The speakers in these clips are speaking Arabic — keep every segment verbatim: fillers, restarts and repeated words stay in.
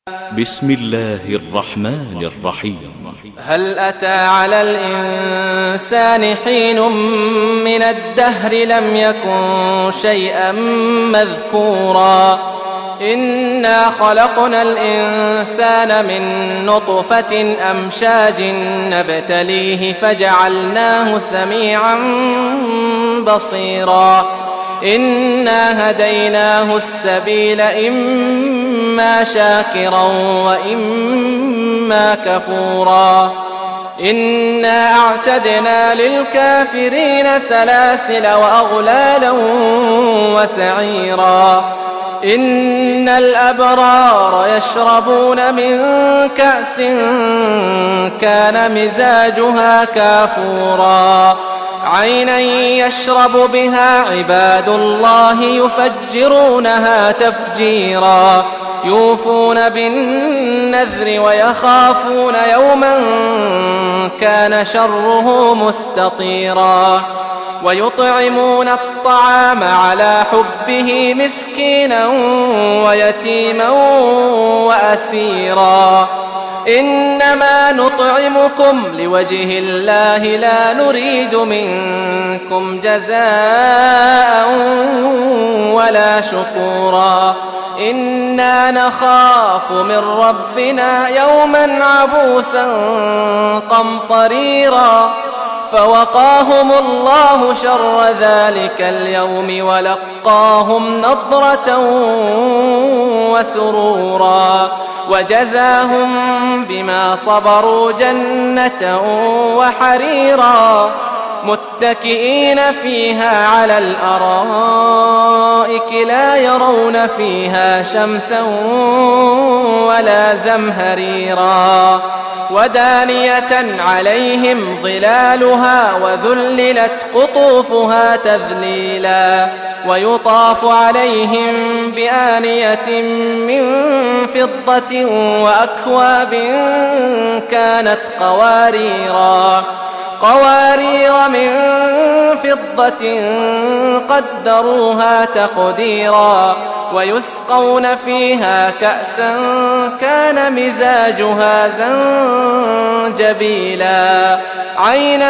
بسم الله الرحمن الرحيم. هل أتى على الإنسان حين من الدهر لم يكن شيئا مذكورا إنا خلقنا الإنسان من نطفة أمشاج نبتليه فجعلناه سميعا بصيرا إنا هديناه السبيل إما شاكرا وإما كفورا إنا أعتدنا للكافرين سلاسل وأغلالا وسعيرا إن الأبرار يشربون من كأس كان مزاجها كافورا عينا يشرب بها عباد الله يفجرونها تفجيرا يوفون بالنذر ويخافون يوما كان شره مستطيرا ويطعمون الطعام على حبه مسكينا ويتيما وأسيرا إنما نطعمكم لوجه الله لا نريد منكم جزاء ولا شكورا إنا نخاف من ربنا يوما عبوسا قمطريرا فوقاهم الله شر ذلك اليوم ولقاهم نضرة وسرورا وجزاهم بما صبروا جنة وحريرا متكئين فيها على الأرائك لا يرون فيها شمسا ولا زمهريرا ودانية عليهم ظلالها وذللت قطوفها تذليلا ويطاف عليهم بآنية من فضة وأكواب كانت قواريرا قوارير من فضة قدروها تقديرا ويسقون فيها كأسا كان مزاجها زنجبيلا عينا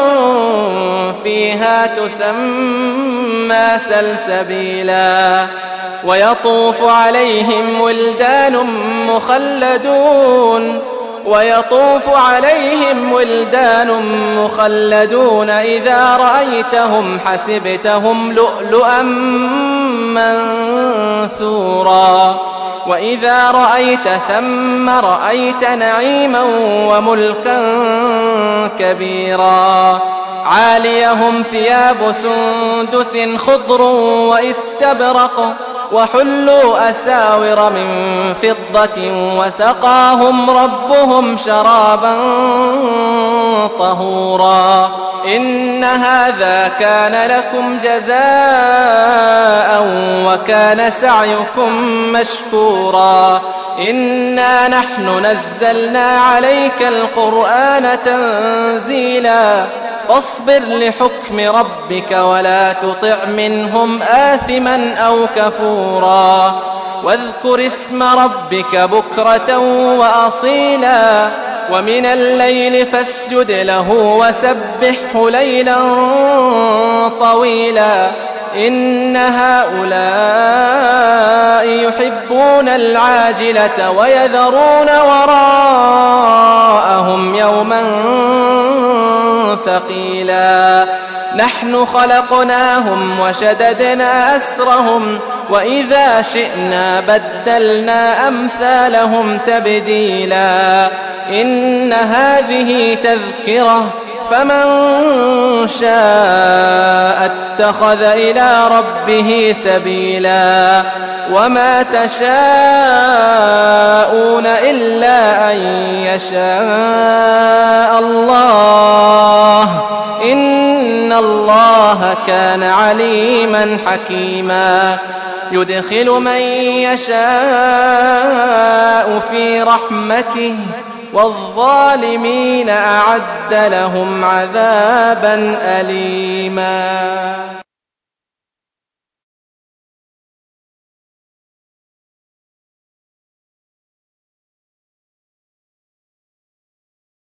فيها تسمى سلسبيلا ويطوف عليهم ولدان مخلدون ويطوف عليهم ولدان مخلدون إذا رأيتهم حسبتهم لؤلؤا منثورا وإذا رأيت ثم رأيت نعيما وملكا كبيرا عاليهم ثياب سندس خضر واستبرق وحلوا أساور من فضة وسقاهم ربهم شرابا طهورا إن هذا كان لكم جزاء وكان سعيكم مشكورا إنا نحن نزلنا عليك القرآن تنزيلا فاصبر لحكم ربك ولا تطع منهم آثما أو كفورا واذكر اسم ربك بكرة وأصيلا ومن الليل فاسجد له وسبحه ليلا طويلا إن هؤلاء يحبون العاجلة ويذرون وراءهم يوما ثقيلا نحن خلقناهم وشددنا أسرهم وإذا شئنا بدلنا أمثالهم تبديلا إن هذه تذكرة فمن شاء اتخذ إلى ربه سبيلا وما تشاءون إلا أن يشاء الله إن الله كان عليما حكيما يدخل من يشاء في رحمته والظالمين أعد لهم عذابا أليما.